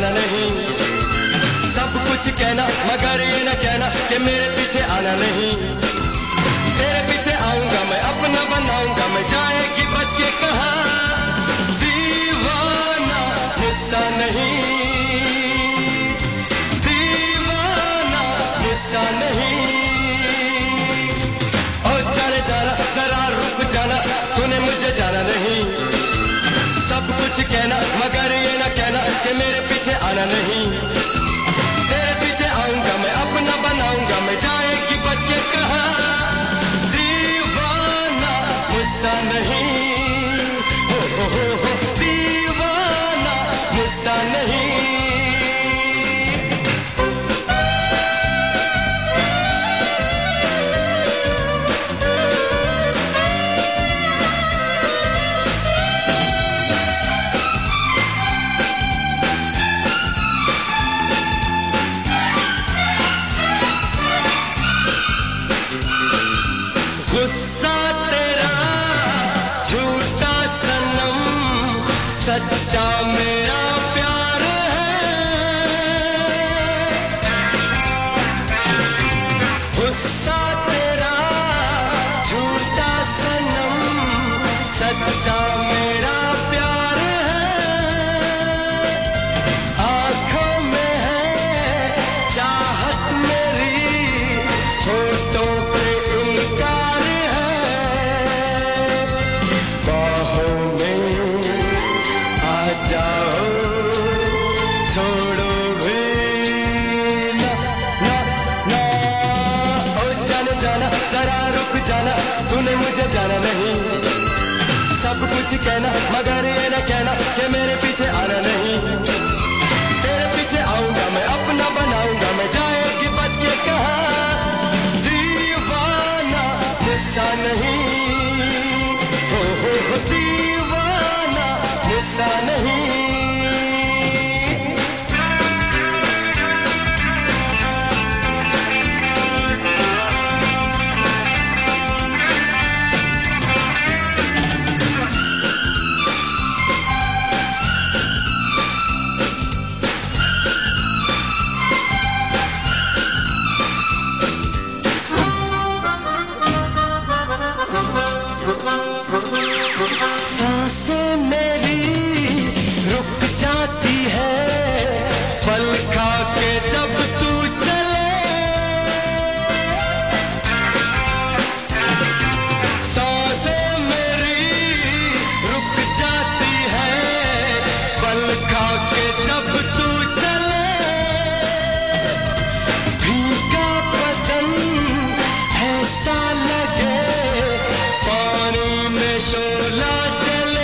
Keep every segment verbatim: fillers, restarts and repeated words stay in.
नहीं। सब कुछ कहना मगर ये न कहना कि मेरे पीछे आना नहीं। तेरे पीछे आऊंगा मैं, अपना बनाऊंगा मैं, जाएगी बच के कहा। दीवाना गुस्सा नहीं, दीवाना गुस्सा नहीं। और जाने जाना जरा रुक जाना, तूने मुझे जाना नहीं। सब कुछ कहना मगर ये न कहना कि मेरे पीछे आना नहीं। तेरे पीछे आऊंगा मैं, अपना बनाऊंगा मैं, जाएगी बच के कहा। दीवाना गुस्सा नहीं, हो हो हो हो दीवाना गुस्सा नहीं। गुस्सा तेरा झूठा सनम, सच्चा मेरा प्यार है। गुस्सा तेरा झूठा सनम, सच्चा मेरा प्यार है। आँखों में है चाहत मेरी, होठों पे इनकार है। बाहों में आ जाओ, छोड़ो भी ना ना ना। ओ जाने जाना जरा रुक जाना, तूने मुझे जाना नहीं। सब कुछ कहना मगर ये न कहना कि मेरे पीछे आना नहीं। तेरे पीछे आऊंगा मैं, अपना बनाऊंगा मैं, जाएगी बच के कहा। दीवाना गुस्सा नहीं, हो हो हो दीवाना गुस्सा नहीं। सांसें मेरी रुक जाती है, पल खा के जब तू चले। सांसें मेरी रुक जाती है, पल खा के जब तू चले। भीगा बदन ऐसा लगे, पानी में शोला चले।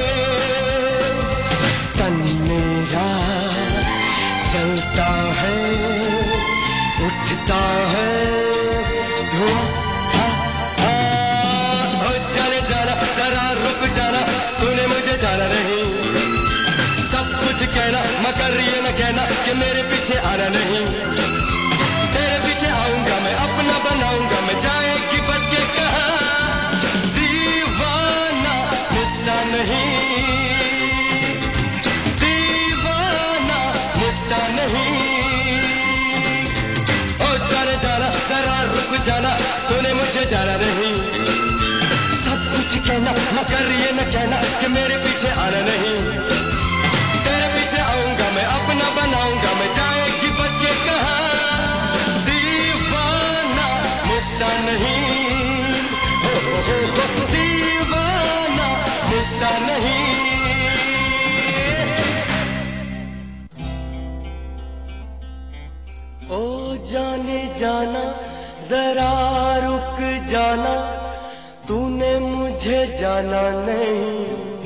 तन मेरा चलता है, उठता है धुआं। हाँ, हाँ, हो जाने जाना जरा रुक जाना, तूने मुझे जाना नहीं। सब कुछ कहना मगर ये न कहना कि मेरे पीछे आना नहीं। तेरे पीछे आऊंगा मैं, अपना बनाऊंगा मैं, जाएगी बच के कहा। दीवाना गुस्सा नहीं, दीवाना गुस्सा नहीं। ओ जाने जाना जरा रुक जाना, तूने मुझे जाना नहीं। सब कुछ कहना मगर ये न कहना कि मेरे पीछे आना नहीं। तेरे पीछे आऊंगा मैं, अपना बनाऊंगा मैं, जाएगी बच के कहा। दीवाना गुस्सा नहीं, हो हो हो हो दीवाना गुस्सा नहीं। ओ जाने जाना जरा रुक जाना, तूने मुझे जाना नहीं।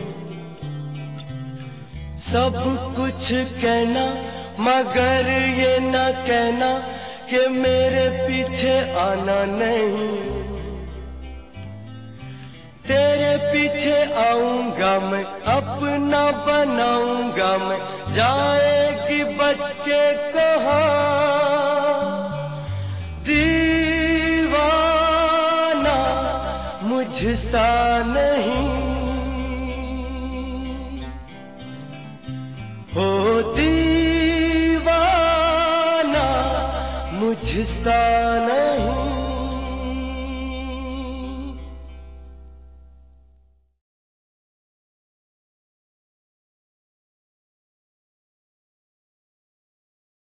सब कुछ कहना मगर ये न कहना कि मेरे पीछे आना नहीं। तेरे पीछे आऊंगा मैं, अपना बनाऊंगा मैं, जाएगी बच के कहा। दीवाना मुझसा नहीं, हो दी मुझसा न